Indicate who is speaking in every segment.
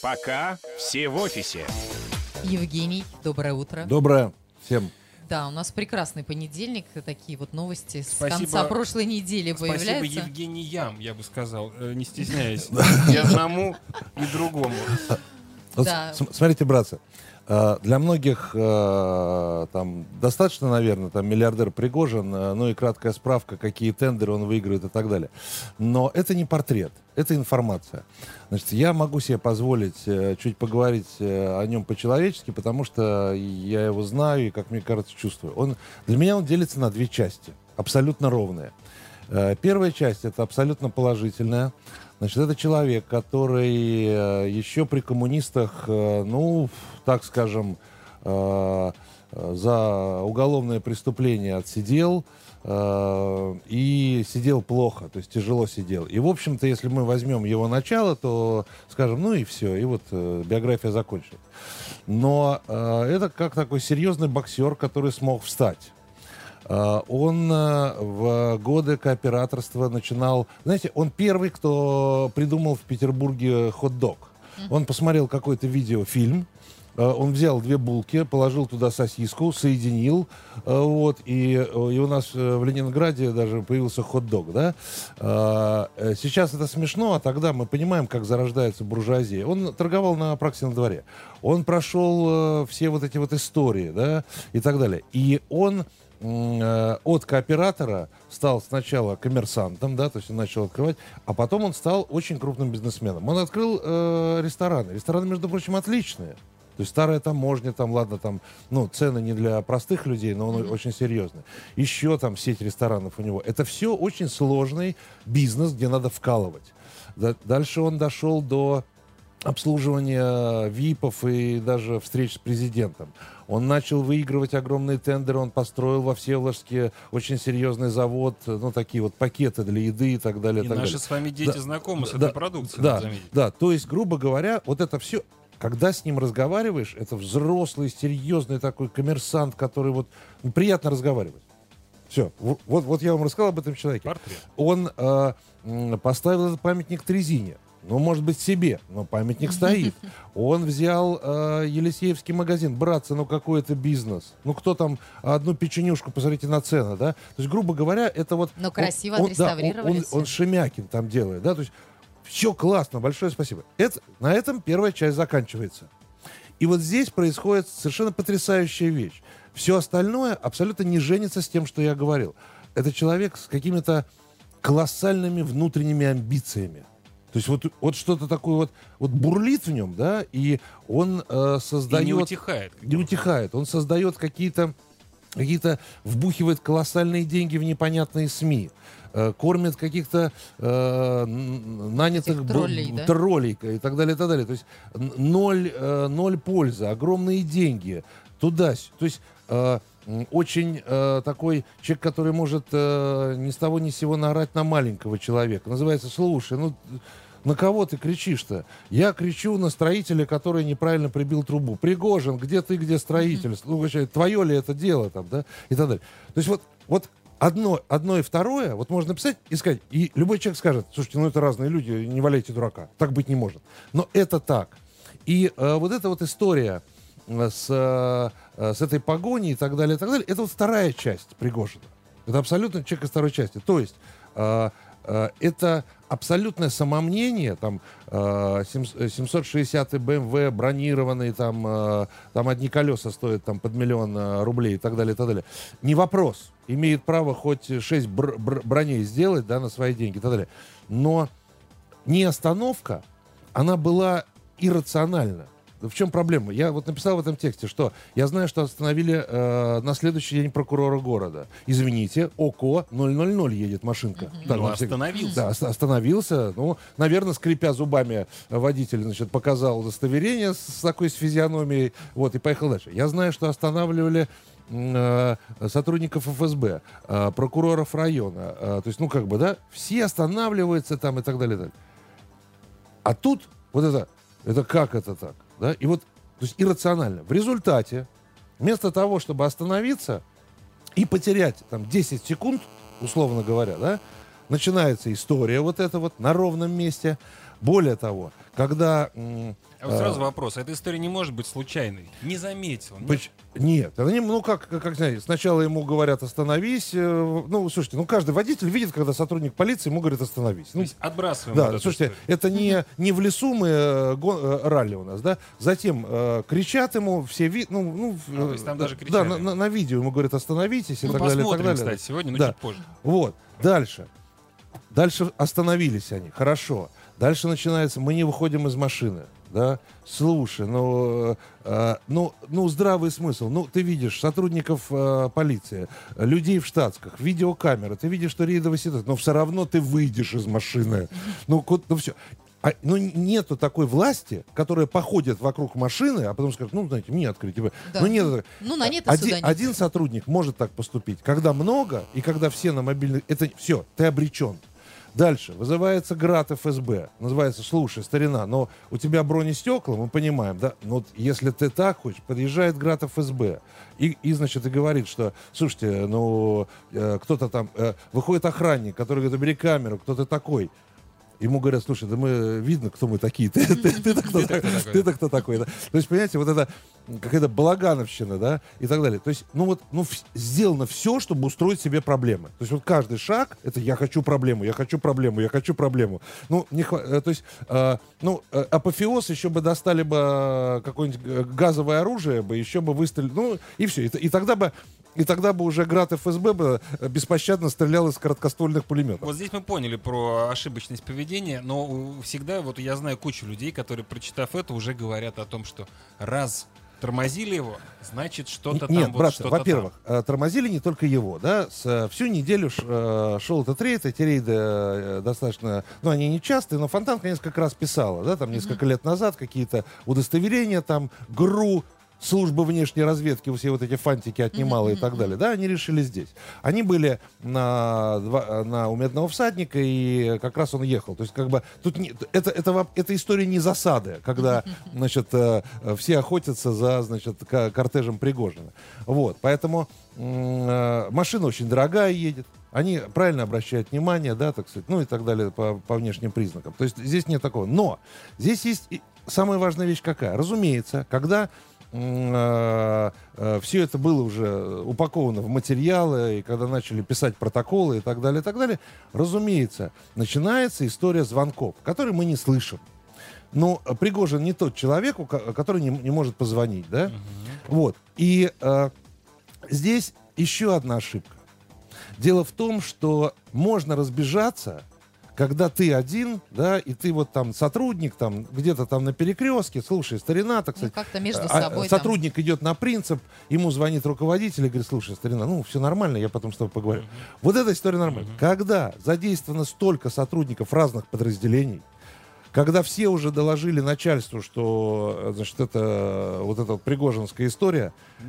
Speaker 1: Пока все в офисе.
Speaker 2: Евгений, доброе утро.
Speaker 3: Доброе всем.
Speaker 2: Да, у нас прекрасный понедельник. Такие вот новости с
Speaker 4: Спасибо.
Speaker 2: конца прошлой недели появляются.
Speaker 4: Спасибо Евгениям, я бы сказал, не стесняясь. И одному, и другому.
Speaker 3: Вот
Speaker 2: Да.
Speaker 3: Смотрите, братцы, для многих там достаточно, наверное, там миллиардер Пригожин, ну и краткая справка, какие тендеры он выигрывает и так далее. Но это не портрет, это информация. Значит, я могу себе позволить чуть поговорить о нем по-человечески, потому что я его знаю и, как мне кажется, чувствую. Для меня он делится на две части, абсолютно ровные. Первая часть — это абсолютно положительная. Значит, это человек, который еще при коммунистах, ну, так скажем, за уголовное преступление отсидел и сидел плохо, то есть тяжело сидел. И, в общем-то, если мы возьмем его начало, то скажем, ну и все, и вот биография закончилась. Но это как такой серьезный боксер, который смог встать. Он в годы кооператорства начинал... Знаете, он первый, кто придумал в Петербурге хот-дог. Он посмотрел какой-то видеофильм, он взял две булки, положил туда сосиску, соединил, вот, и у нас в Ленинграде даже появился хот-дог, да. Сейчас это смешно, а тогда мы понимаем, как зарождается буржуазия. Он торговал на Апраксином дворе. Он прошел все вот эти вот истории, да, и так далее. И он от кооператора стал сначала коммерсантом, да, то есть он начал открывать, а потом он стал очень крупным бизнесменом. Он открыл рестораны. Рестораны, между прочим, отличные. То есть старая таможня, там, ладно, там, ну, цены не для простых людей, но он очень серьезный. Еще там сеть ресторанов у него. Это все очень сложный бизнес, где надо вкалывать. Дальше он дошел до обслуживания ВИПов и даже встреч с президентом. Он начал выигрывать огромные тендеры, он построил во Всеволожске очень серьезный завод, ну, такие вот пакеты для еды и так далее.
Speaker 4: И
Speaker 3: так
Speaker 4: наши
Speaker 3: далее.
Speaker 4: с вами дети знакомы с этой продукцией,
Speaker 3: Да,
Speaker 4: надо заметить.
Speaker 3: да, то есть, грубо говоря, вот это все, когда с ним разговариваешь, это взрослый, серьезный такой коммерсант, который вот приятно разговаривать. Все, вот я вам рассказал об этом человеке.
Speaker 4: Портрет.
Speaker 3: Он поставил этот памятник Трезине. Ну, может быть, себе, но памятник стоит. Он взял Елисеевский магазин. Братцы, ну какой это бизнес? Ну, кто там одну печенюшку, посмотрите на цены, да? То есть, грубо говоря, это вот...
Speaker 2: Но красиво отреставрировали всё.
Speaker 3: Он Шемякин там делает, да? То есть, все классно, большое спасибо. На этом первая часть заканчивается. И вот здесь происходит совершенно потрясающая вещь. Все остальное абсолютно не женится с тем, что я говорил. Это человек с какими-то колоссальными внутренними амбициями. То есть вот что-то такое вот бурлит в нем, да, и он создает...
Speaker 4: И не утихает.
Speaker 3: Не утихает. Он создает какие-то вбухивает колоссальные деньги в непонятные СМИ, кормит каких-то нанятых троллей и так далее, и так далее. То есть ноль пользы, огромные деньги туда. То есть очень такой человек, который может ни с того ни с сего наорать на маленького человека. Называется: слушай, ну на кого ты кричишь-то? Я кричу на строителя, который неправильно прибил трубу. Пригожин, где ты, где строитель? Ну, вообще, твое ли это дело там, да? И так далее. То есть вот одно и второе, вот можно написать и сказать, и любой человек скажет: слушайте, ну это разные люди, не валяйте дурака. Так быть не может. Но это так. И вот эта вот история с этой погоней и так далее, это вот вторая часть Пригожина. Это абсолютно человек из второй части. То есть это абсолютное самомнение, там 760 BMW бронированный, там одни колеса стоят там под 1 000 000 рублей и так далее, и так далее. Не вопрос. Имеет право хоть 6 броней сделать, да, на свои деньги и так далее. Но не остановка, она была иррациональна. В чем проблема? Я вот написал в этом тексте, что я знаю, что остановили на следующий день прокурора города. Извините, ОКО 000 едет машинка.
Speaker 4: Ну, остановился.
Speaker 3: Да, остановился. Ну, наверное, скрипя зубами, водитель, значит, показал удостоверение с такой физиономией, вот, и поехал дальше. Я знаю, что останавливали сотрудников ФСБ, прокуроров района. То есть, ну, как бы, да, все останавливаются там и так далее, и так далее. А тут вот это как это так? Да? И вот, то есть иррационально. В результате, вместо того, чтобы остановиться и потерять там 10 секунд, условно говоря, да, начинается история вот эта вот на ровном месте. Более того, когда...
Speaker 4: А вот сразу вопрос. Эта история не может быть случайной. Не заметил.
Speaker 3: Нет, они, как знаете, сначала ему говорят «остановись». Слушайте, каждый водитель видит, когда сотрудник полиции ему говорит «остановись».
Speaker 4: То есть отбрасываем.
Speaker 3: Да, слушайте, это не в лесу мы ралли у нас, да? Затем кричат ему, все
Speaker 4: то есть там даже кричали.
Speaker 3: Да, на видео ему говорят «остановитесь» и так далее.
Speaker 4: Посмотрим, кстати, сегодня, чуть позже.
Speaker 3: Вот, дальше. Дальше остановились они, хорошо. Дальше начинается, мы не выходим из машины, да? Слушай, здравый смысл. Ты видишь сотрудников полиции, людей в штатсках, видеокамеры, ты видишь, что рейдовая ситуация, но все равно ты выйдешь из машины. Все. Нету такой власти, которая походит вокруг машины, а потом скажет, знаете, мне открыть.
Speaker 2: Да.
Speaker 3: Нет.
Speaker 2: На нет
Speaker 3: Один сотрудник может так поступить. Когда много, и когда все на мобильных... Это все, ты обречен. Дальше. Вызывается ГРАД ФСБ. Называется, слушай, старина, но у тебя бронестекла, мы понимаем, да? Если ты так хочешь, подъезжает ГРАД ФСБ. И значит, и говорит, что, слушайте, кто-то там... выходит охранник, который говорит, убери камеру, кто ты такой? Ему говорят, слушай, да мы видно, кто мы такие. Ты-то кто такой? Да? То есть, понимаете, вот это какая-то балагановщина, да, и так далее. То есть, сделано все, чтобы устроить себе проблемы. То есть, вот каждый шаг, это я хочу проблему, я хочу проблему, я хочу проблему. Апофеоз еще бы достали бы какое-нибудь газовое оружие, еще бы выстрелили, и все. И тогда бы уже ГРАД ФСБ бы беспощадно стрелял из короткоствольных пулеметов.
Speaker 4: Вот здесь мы поняли про ошибочность поведения, но всегда, я знаю кучу людей, которые, прочитав это, уже говорят о том, что раз тормозили его, значит, что-то там...
Speaker 3: Нет, братцы, во-первых, тормозили не только его, да, всю неделю шел этот рейд, эти рейды достаточно, они не частые, но Фонтанка несколько раз писала, да, там несколько лет назад какие-то удостоверения, там, ГРУ, служба внешней разведки, все вот эти фантики отнимала и так далее. Да, они решили здесь. Они были у Медного всадника, и как раз он ехал. То есть, тут это история не засады, когда, все охотятся за, кортежем Пригожина. Вот, поэтому машина очень дорогая едет. Они правильно обращают внимание, да, так сказать, и так далее по внешним признакам. То есть здесь нет такого. Но здесь есть самая важная вещь какая? Разумеется, когда все это было уже упаковано в материалы, и когда начали писать протоколы и так далее, разумеется, начинается история звонков, которые мы не слышим. Но Пригожин не тот человек, который не может позвонить, да? Вот. И здесь еще одна ошибка. Дело в том, что можно разбежаться, когда ты один, да, и ты сотрудник, где-то на перекрестке, слушай, старина, так сказать,
Speaker 2: как-то между собой
Speaker 3: сотрудник идет на принцип, ему звонит руководитель и говорит, слушай, старина, все нормально, я потом с тобой поговорю. Вот эта история нормальная. Когда задействовано столько сотрудников разных подразделений, когда все уже доложили начальству, что, это эта пригожинская история,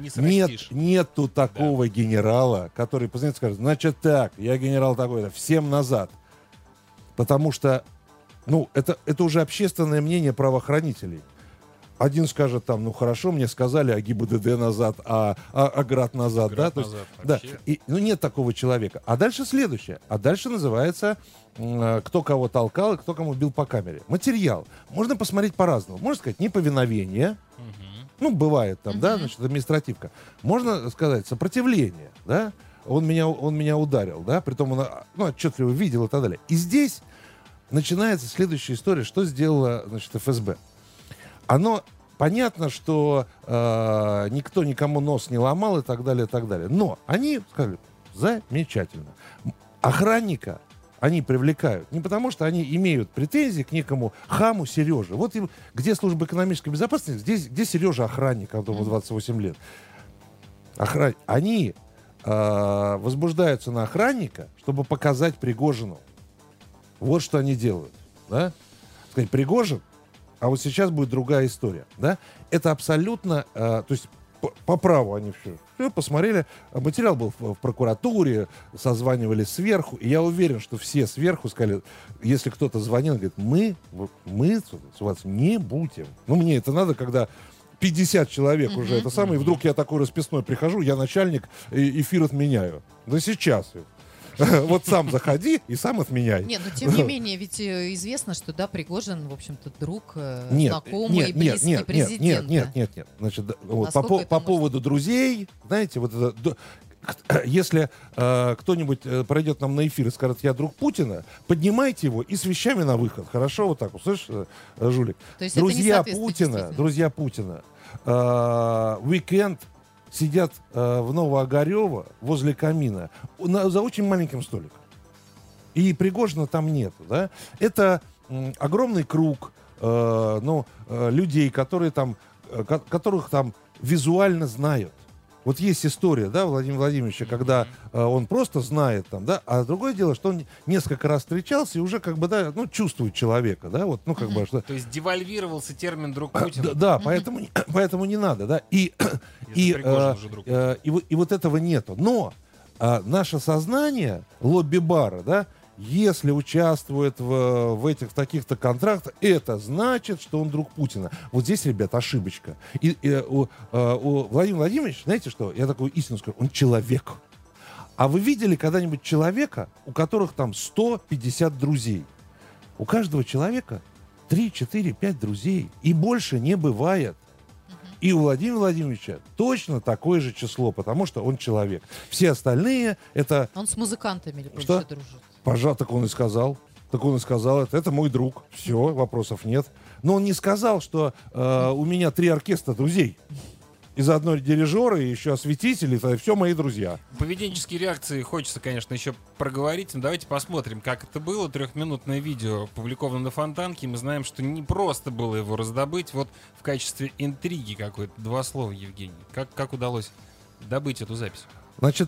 Speaker 3: нету такого генерала, который позвонит и скажет, значит так, я генерал такой-то, всем назад. Потому что, это уже общественное мнение правоохранителей. Один скажет хорошо, мне сказали, а ГИБДД назад, а ГРАД назад, да? То есть, да. И, нет такого человека. А дальше следующее. А дальше называется, кто кого толкал и кто кому бил по камере. Материал. Можно посмотреть по-разному. Можно сказать, неповиновение. Бывает да, административка. Можно сказать, сопротивление, да? Он меня ударил, да, притом он отчетливо видел и так далее. И здесь начинается следующая история, что сделала, ФСБ. Понятно, что никто никому нос не ломал и так далее, и так далее. Но они сказали, замечательно. Охранника они привлекают не потому, что они имеют претензии к некому хаму Сереже. Вот им, где служба экономической безопасности, здесь, где Сережа охранник, которому 28 лет. Они возбуждаются на охранника, чтобы показать Пригожину. Вот что они делают. Да? Сказать, Пригожин, а вот сейчас будет другая история. Да? Это абсолютно... то есть по праву они все посмотрели. Материал был в прокуратуре, созванивались сверху. И я уверен, что все сверху сказали, если кто-то звонил, говорит, мы с вас не будем. Мне это надо, когда 50 человек уже это самое, и вдруг я такой расписной прихожу, я начальник, эфир отменяю. Да сейчас. Вот сам заходи и сам отменяй.
Speaker 2: Нет, но тем не менее, ведь известно, что, да, Пригожин, в общем-то, друг,
Speaker 3: Нет,
Speaker 2: знакомый,
Speaker 3: нет,
Speaker 2: близкий
Speaker 3: нет,
Speaker 2: президента.
Speaker 3: нет. Значит, вот,
Speaker 2: Насколько это
Speaker 3: по
Speaker 2: может
Speaker 3: поводу друзей, знаете, вот это, если кто-нибудь пройдет нам на эфир и скажет, я друг Путина, поднимайте его и с вещами на выход. Хорошо, вот так вот, слышишь, жулик?
Speaker 2: То есть это не соответствует
Speaker 3: Друзья Путина, уикенд сидят в Новоогарево возле камина за очень маленьким столиком. И Пригожина там нету, да? Это огромный круг людей, которые там, которых там визуально знают. Вот есть история, да, Владимира Владимировича, когда он просто знает там, да, а другое дело, что он несколько раз встречался и уже как бы, да, ну, чувствует человека, да, вот, ну, как бы, что...
Speaker 4: То есть девальвировался термин «друг Путина».
Speaker 3: Да, поэтому не надо, да, и вот этого нету. Но наше сознание, лобби-бара, да, если участвует в этих таких-то контрактах, это значит, что он друг Путина. Вот здесь, ребят, ошибочка. И у Владимира Владимировича, знаете что, я такую истину скажу, он человек. А вы видели когда-нибудь человека, у которых там 150 друзей? У каждого человека 3, 4, 5 друзей. И больше не бывает. И у Владимира Владимировича точно такое же число, потому что он человек. Все остальные это...
Speaker 2: Он с музыкантами или больше
Speaker 3: Что?
Speaker 2: дружит?
Speaker 3: Так он и сказал. Это мой друг. Все, вопросов нет. Но он не сказал, что у меня 3 оркестра друзей. И заодно дирижеры, и еще осветители, это все мои друзья.
Speaker 4: Поведенческие реакции хочется, конечно, еще проговорить, но давайте посмотрим, как это было. 3-минутное видео опубликовано на Фонтанке. Мы знаем, что не просто было его раздобыть. Вот в качестве интриги какой-то. 2 слова, Евгений. Как удалось добыть эту запись?
Speaker 3: Значит,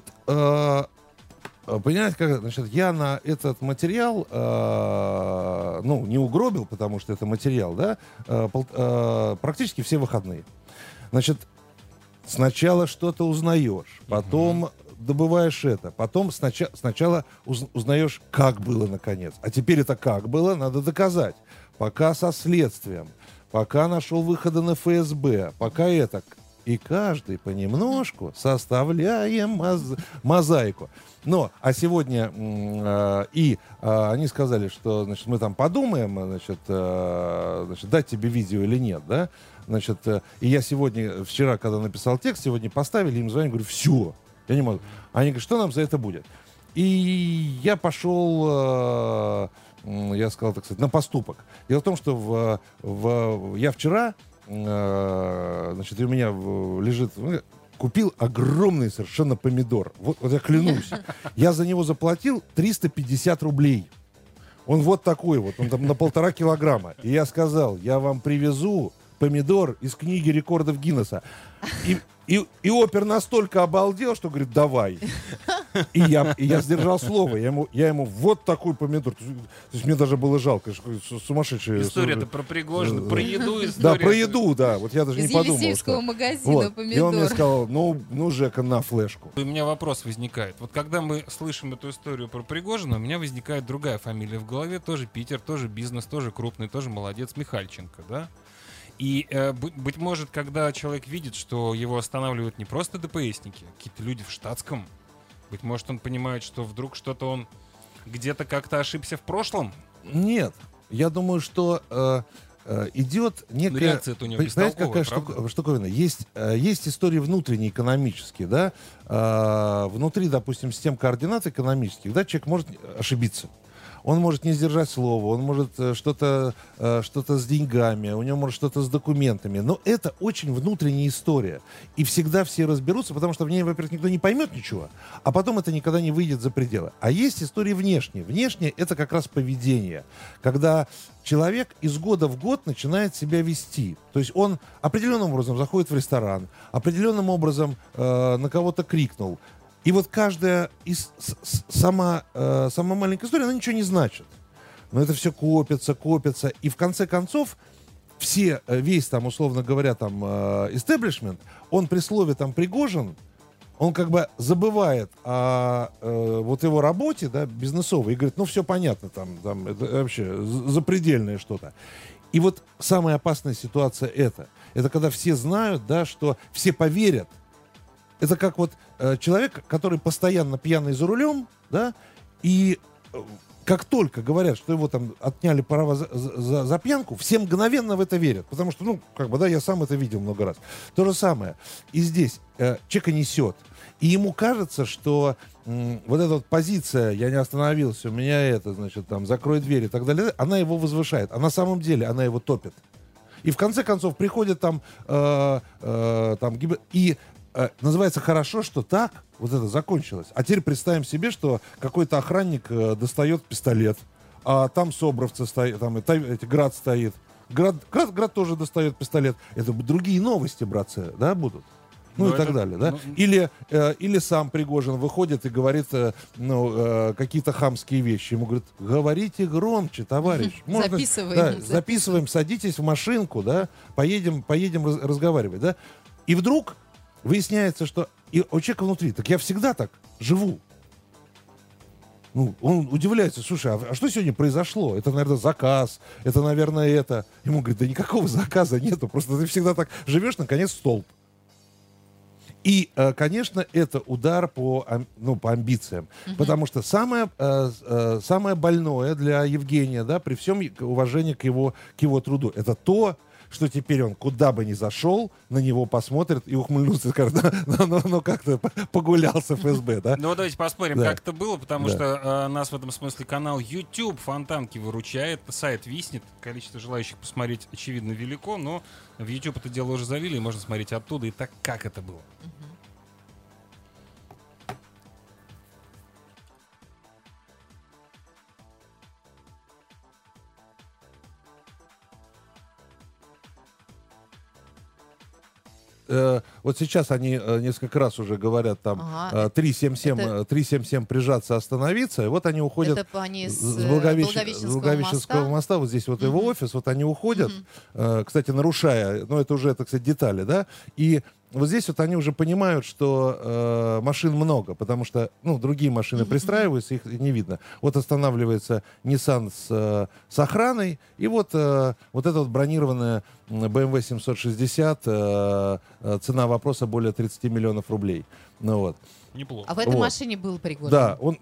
Speaker 3: понимаете, значит, я на этот материал, не угробил, потому что это материал, да, практически все выходные. Значит, сначала что-то узнаешь, потом добываешь это, потом сначала узнаешь, как было наконец. А теперь это как было, надо доказать. Пока со следствием, пока нашел выходы на ФСБ, пока это. И каждый понемножку составляем мозаику. А сегодня они сказали, что, значит, мы там подумаем, значит, дать тебе видео или нет, да? Значит, и я вчера, когда написал текст, сегодня поставили, им звоню, говорю, все, я не могу. Они говорят, что нам за это будет? И я пошел, я сказал, так сказать, на поступок. Дело в том, что я вчера, значит, у меня лежит... Купил огромный совершенно помидор. Вот я клянусь. Я за него заплатил 350 рублей. Он вот такой вот. Он там на 1,5 килограмма. И я сказал, я вам привезу помидор из книги рекордов Гиннесса. И опер настолько обалдел, что говорит, давай. И я сдержал слово. Я ему вот такой помидор. То есть мне даже было жалко. Сумасшедшая.
Speaker 4: История-то про Пригожина, про еду история.
Speaker 3: Да, про еду, да. Вот я даже
Speaker 2: из
Speaker 3: не подумал.
Speaker 2: Из Елисеевского магазина помидор.
Speaker 3: И он мне сказал, ну, Жека, на флешку.
Speaker 4: У меня вопрос возникает. Вот когда мы слышим эту историю про Пригожина, у меня возникает другая фамилия в голове. Тоже Питер, тоже бизнес, тоже крупный, тоже молодец. Михальченко, да? И, быть может, когда человек видит, что его останавливают не просто ДПСники, а какие-то люди в штатском, быть может, он понимает, что вдруг что-то он где-то как-то ошибся в прошлом?
Speaker 3: Нет. Я думаю, что идет некая...
Speaker 4: Реакция-то у него бестолковая,
Speaker 3: какая штуковина. Есть истории внутренние, экономические, да? Внутри, допустим, систем координат экономических, да, человек может ошибиться. Он может не сдержать слово, он может что-то с деньгами, у него может что-то с документами. Но это очень внутренняя история. И всегда все разберутся, потому что в ней, во-первых, никто не поймет ничего, а потом это никогда не выйдет за пределы. А есть истории внешние. Внешние — это как раз поведение. Когда человек из года в год начинает себя вести. То есть он определенным образом заходит в ресторан, определенным образом на кого-то крикнул. И вот каждая сама маленькая история, она ничего не значит. Но это все копится. И в конце концов весь там, условно говоря, там, истеблишмент, он при слове там Пригожин, он как бы забывает о вот его работе, да, бизнесовой, и говорит, ну все понятно, там это вообще запредельное что-то. И вот самая опасная ситуация это когда все знают, да, что все поверят. Это как вот человек, который постоянно пьяный за рулем, да, И как только говорят, что его там отняли права за пьянку, все мгновенно в это верят. Потому что, ну, как бы, да, я сам это видел много раз. То же самое. И здесь человека несет. И ему кажется, что вот эта вот позиция «я не остановился, у меня это, значит, там, закрой дверь» и так далее, она его возвышает. А на самом деле она его топит. И в конце концов приходит там, называется «хорошо, что так». Вот это закончилось. А теперь представим себе, что какой-то охранник достает пистолет, а там собровцы стоят, там Град стоит. Град тоже достает пистолет. Это другие новости, братцы, да, будут? Ну, и так далее, да? Или сам Пригожин выходит и говорит какие-то хамские вещи. Ему говорят, говорите громче, товарищ. Записываем, садитесь в машинку, да, поедем разговаривать, да. И вдруг выясняется, что и у человека внутри, так я всегда так живу. Ну, он удивляется, слушай, а что сегодня произошло? Это, наверное, заказ, это, наверное, это. Ему говорят, да никакого заказа нету, просто ты всегда так живешь, наконец, столб. И, конечно, это удар по амбициям. Потому что самое больное для Евгения, да, при всем уважении к его труду, это то, что теперь он куда бы ни зашел, на него посмотрят и ухмыльнутся, скажут, ну как-то погулял с ФСБ, да?
Speaker 4: Ну давайте посмотрим, как это было, потому что нас в этом смысле канал YouTube Фонтанки выручает, сайт виснет, количество желающих посмотреть, очевидно, велико, но в YouTube это дело уже завели, и можно смотреть оттуда, и так как это было.
Speaker 3: Вот сейчас они несколько раз уже говорят там 377 прижаться, остановиться. И вот они уходят с Благовещенского моста. Вот здесь вот его офис, вот они уходят, кстати, нарушая, но это уже, это, кстати, детали, да, и вот здесь вот они уже понимают, что машин много, потому что, ну, другие машины пристраиваются, их не видно. Вот останавливается Nissan с охраной, и вот эта вот бронированная BMW 760, цена вопроса более 30 миллионов рублей. Ну, вот.
Speaker 4: Неплохо.
Speaker 2: А в этой машине был Пригожин?
Speaker 3: Да, он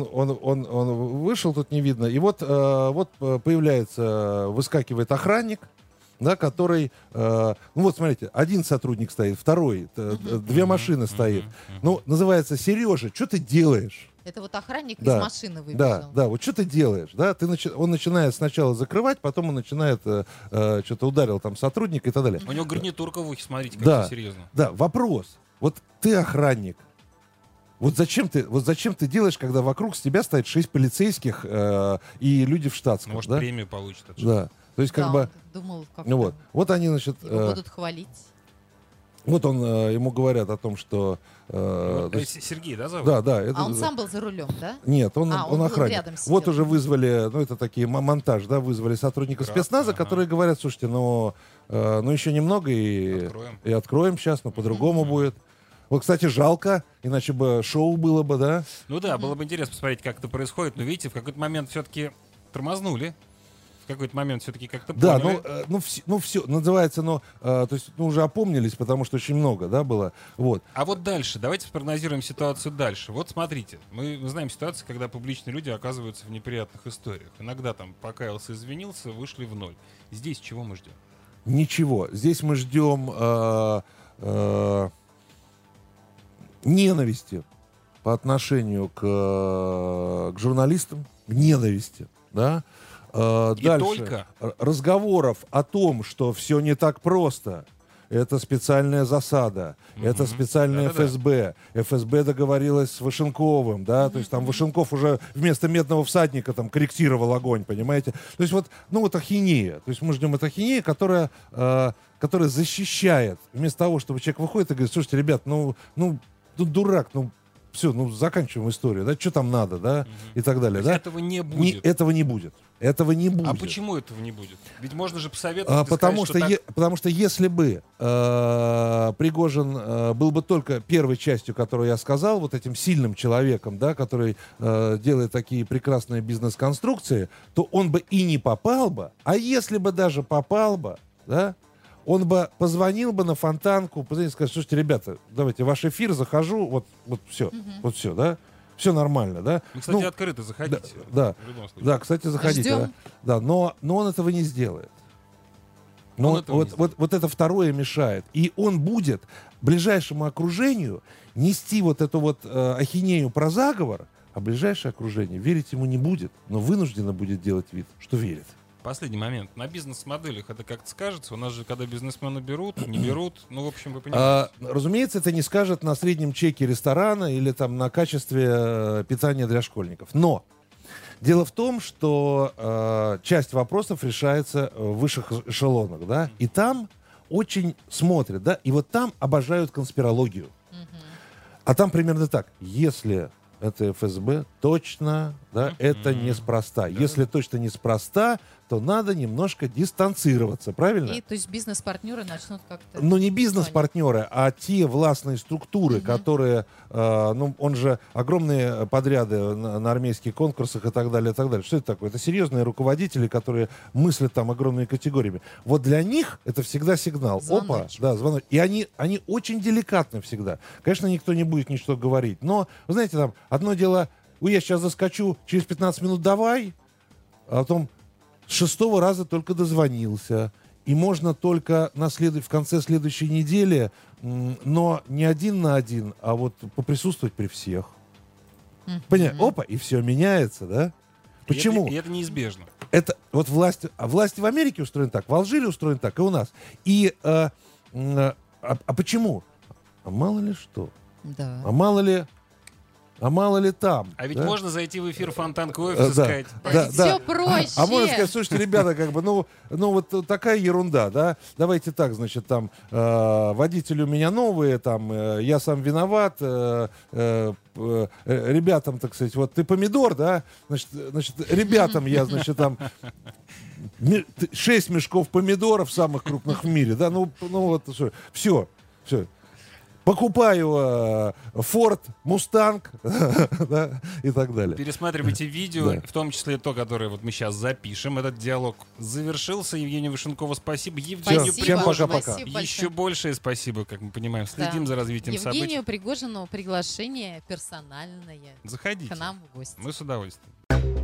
Speaker 3: вышел, тут не видно. И вот появляется, выскакивает охранник, да, который, ну вот смотрите, один сотрудник стоит, второй, две машины стоит. Ну, называется, Сережа, что ты делаешь?
Speaker 2: Это вот охранник из машины выбежал.
Speaker 3: Да, вот что ты делаешь? Да? Он начинает сначала закрывать, потом он начинает, что-то ударил там сотрудника и так далее.
Speaker 4: У него гарнитурка в ухе, смотрите, как серьезно.
Speaker 3: Да, вопрос. Вот ты охранник. Вот зачем ты делаешь, когда вокруг с тебя стоит 6 полицейских и люди в штатском?
Speaker 4: Может,
Speaker 3: да?
Speaker 4: премию получит.
Speaker 3: Да. То есть, как бы...
Speaker 2: Думал, как
Speaker 3: вот они, значит...
Speaker 2: Его будут хвалить.
Speaker 3: Вот ему говорят о том, что...
Speaker 4: Сергей, да, зовут?
Speaker 3: Да.
Speaker 2: Он сам был за рулем, да?
Speaker 3: Нет, он охранник.
Speaker 2: Рядом сидел.
Speaker 3: Вот уже вызвали, ну это такие монтаж, да, вызвали сотрудников спецназа, которые говорят, слушайте, ну еще немного и откроем сейчас, но по-другому будет. Вот, кстати, жалко, иначе бы шоу было бы, да?
Speaker 4: Ну да, было бы интересно посмотреть, как это происходит, но видите, в какой-то момент все-таки тормознули. В какой-то момент все-таки как-то поняли.
Speaker 3: Да, все, называется, то есть, уже опомнились, потому что очень много, да, было. Вот.
Speaker 4: А вот дальше, давайте спрогнозируем ситуацию дальше. Вот смотрите, мы знаем ситуацию, когда публичные люди оказываются в неприятных историях. Иногда там покаялся, извинился, вышли в ноль. Здесь чего мы ждем?
Speaker 3: Ничего. Здесь мы ждем ненависти по отношению к журналистам, ненависти, да. Дальше.
Speaker 4: Только?
Speaker 3: Разговоров о том, что все не так просто. Это специальная засада, это специальная ФСБ. ФСБ договорилась с Вашенковым, да, то есть там Вашенков уже вместо медного всадника там корректировал огонь, понимаете? То есть вот ахинея. То есть мы ждем эту ахинею, которая защищает, вместо того, чтобы человек выходит и говорит, слушайте, ребят, дурак, все, заканчиваем историю, да, что там надо, да, и так далее, да?
Speaker 4: Этого не будет.
Speaker 3: Этого не будет.
Speaker 4: А почему этого не будет? Ведь можно же посоветовать.
Speaker 3: Потому что если бы Пригожин был бы только первой частью, которую я сказал, вот этим сильным человеком, да, который делает такие прекрасные бизнес-конструкции, то он бы и не попал бы, а если бы даже попал бы, да, он бы позвонил бы на Фонтанку, позвонил и сказал, слушайте, ребята, давайте, ваш эфир, захожу, вот все, да. Все нормально, да?
Speaker 4: Ну, кстати,
Speaker 3: Ну,
Speaker 4: открыто заходите.
Speaker 3: да,
Speaker 4: В любом случае.
Speaker 3: да, кстати, заходите.
Speaker 2: Ждем.
Speaker 3: Да, но он этого не сделает.
Speaker 4: Он
Speaker 3: Но
Speaker 4: этого не сделает.
Speaker 3: вот это второе мешает. И он будет ближайшему окружению нести вот эту вот ахинею про заговор, а ближайшее окружение верить ему не будет, но вынуждено будет делать вид, что верит.
Speaker 4: Последний момент. На бизнес-моделях это как-то скажется. У нас же, когда бизнесмены берут, не берут, ну, в общем, вы понимаете.
Speaker 3: Разумеется, это не скажет на среднем чеке ресторана или там на качестве питания для школьников. Но дело в том, что часть вопросов решается в высших эшелонах, да, и там очень смотрят, да, и вот там обожают конспирологию. А там примерно так: если это ФСБ, точно, да, это неспроста. Если точно неспроста, то надо немножко дистанцироваться, правильно?
Speaker 2: И то есть бизнес-партнеры начнут как-то...
Speaker 3: Но не бизнес-партнеры, а те властные структуры, которые, ну, он же огромные подряды на армейских конкурсах и так далее, и так далее. Что это такое? Это серьезные руководители, которые мыслят там огромными категориями. Вот для них это всегда сигнал. Опа,
Speaker 2: Звоночек.
Speaker 3: да, звонок. И они очень деликатны всегда. Конечно, никто не будет ничего говорить. Но, вы знаете, там, одно дело, я сейчас заскочу, через 15 минут давай, а потом с 6-го раза только дозвонился. И можно только в конце следующей недели, но не один на один, а вот поприсутствовать при всех. Понятно? Опа, и все меняется, да? Почему?
Speaker 4: И это неизбежно.
Speaker 3: Это вот власть в Америке устроена так, в Алжире устроена так, и у нас. И почему? А мало ли что.
Speaker 2: Да.
Speaker 3: А мало ли там.
Speaker 4: А ведь
Speaker 3: да?
Speaker 4: можно зайти в эфир Фонтан Кофе и
Speaker 3: Да,
Speaker 4: сказать:
Speaker 3: да,
Speaker 2: Все
Speaker 3: да.
Speaker 2: проще.
Speaker 3: А можно сказать: слушайте, ребята, как бы, ну вот такая ерунда, да? Давайте так, значит, там водители у меня новые, там я сам виноват, ребятам, так сказать, вот ты помидор, да? Значит, ребятам я, значит, там 6 мешков помидоров самых крупных в мире, да? Ну вот все. Покупаю Ford, Mustang, да, и так далее.
Speaker 4: пересматривайте видео,
Speaker 3: Да.
Speaker 4: в том числе то, которое вот мы сейчас запишем. Этот диалог завершился. Евгению Вышенкову спасибо. Евгению
Speaker 2: Спасибо.
Speaker 3: Всем
Speaker 4: Пригожину
Speaker 3: пока-пока.
Speaker 2: Спасибо
Speaker 4: еще
Speaker 2: большое.
Speaker 4: большее спасибо, как мы понимаем. Следим
Speaker 2: Да.
Speaker 4: за развитием событий.
Speaker 2: Евгению Пригожину приглашение персональное
Speaker 4: Заходите.
Speaker 2: к нам в гости.
Speaker 4: Мы с удовольствием.